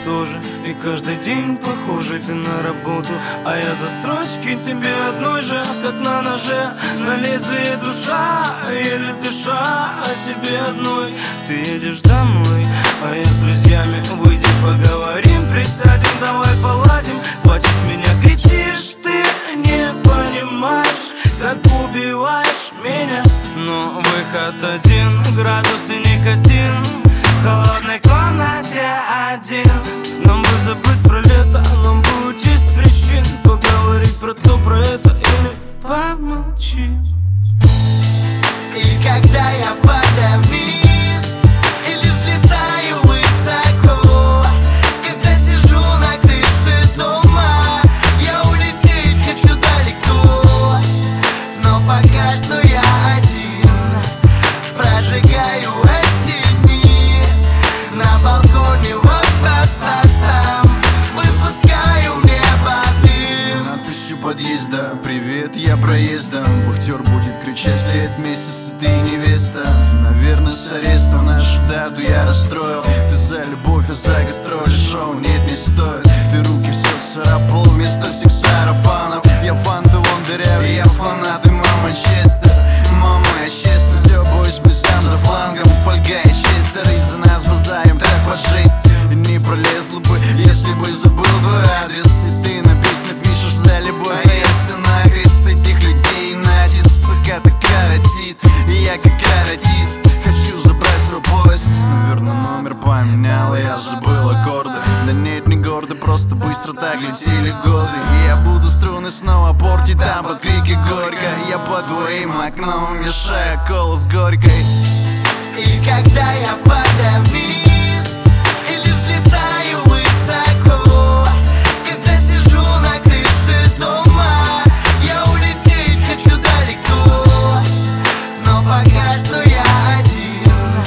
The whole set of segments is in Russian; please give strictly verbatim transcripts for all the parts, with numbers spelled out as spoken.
тоже. И каждый день похожий ты на работу, а я за строчки тебе одной же, как на ноже. На лезвие душа, еле дыша, а тебе одной. Ты едешь домой, а я с друзьями. Выйди, поговорим, присядем, давай поладим. Хватит меня кричишь, ты не понимаешь, как убиваешь меня. Но выход один, градус и никотин. В холодной комнате один. Нам бы забыть про лето, нам бы уйти с причин. Поговорить про то, про это или помолчим. И когда я падаю вниз или взлетаю высоко, когда сижу на крыше дома, я улететь хочу далеко. Но пока что я один, прожигаю эти дни на балконе, вот-па-па-пам, выпускаю в небо дым. Надпись у подъезда: привет, я проездом. Бухтер будет кричать: лет месяц, ты невеста. Наверное, с ареста нашу дату я расстроил. Ты за любовь, а за гастроли шоу нет, не стоит. Ты руки все царапал вместо сексарофанов. Я фанты лондырявый, я фанат и мама Честер. Мама, я честно, все боюсь бы сам за флангом. Фольга и Честер, из-за нас базарим так по жести. Не пролезла бы, если бы забыл твой адрес. И ты на песню пишешь за любовь, а если нахрест этих людей на диск, сука, так каратит. И я как каратист хочу забрать свой поезд. Наверное, номер поменял, и я забыл аккорды. Да нет, не гордо, просто быстро так летели годы. И я буду струны снова портить там под крики горько. Я под твоим окном мешаю колу с горькой. И когда я падаю вниз или взлетаю высоко, когда сижу на крыше дома, я улететь хочу далеко. Но пока что я один,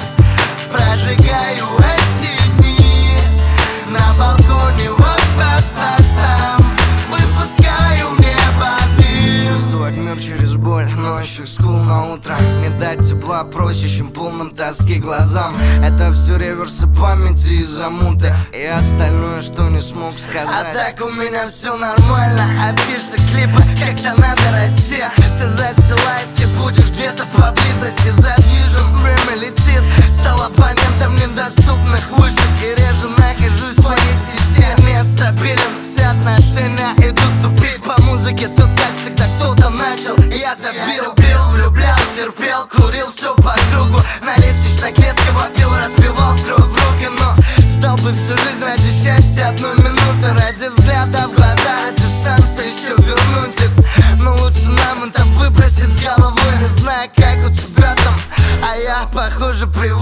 прожигаю эти дни на балконе, вот-па-па-пам, выпускаю в небо дым. Чувствовать мир через боль, ночью скул на утро. Не дать тепла просящим полным тоски глазам. Это все реверсы памяти из-за муты и остальное, что не смог сказать. А так у меня все нормально, афиши, клипы, как-то надо расти. Ты засела, если будешь где-то поблизости. Задвижен, время летит, стал оппонентом недоступных вышек. И реже нахожусь в твоей сети. Нестабилен, все отношения идут в тупик. По музыке тут как всегда кто-то начал, я добил. Пил, влюблял, терпел, курил все по кругу. На лестничной клетке вопил, разбивал в круг в руки. Но сдал бы всю жизнь ради счастья одной минуты, ради взгляда в глаза, ради шанса еще вернуть их. Но лучше нам это выбросить с головы. Не знаю, как у тебя там, а я, похоже, привык.